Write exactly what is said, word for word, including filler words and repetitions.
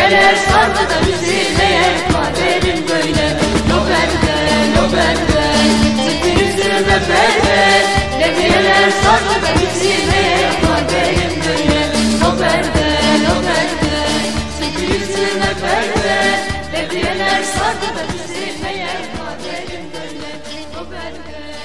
Levyeler sardı da bizi neye kaderim böyle. Lo bende, lo bende, çekti yüzüme bende. Levyeler sardı da bizi neye kaderim böyle. Lo bende, lo bende, çekti yüzüme bende. Levyeler sardı da bizi neye kaderim böyle. Lo bende.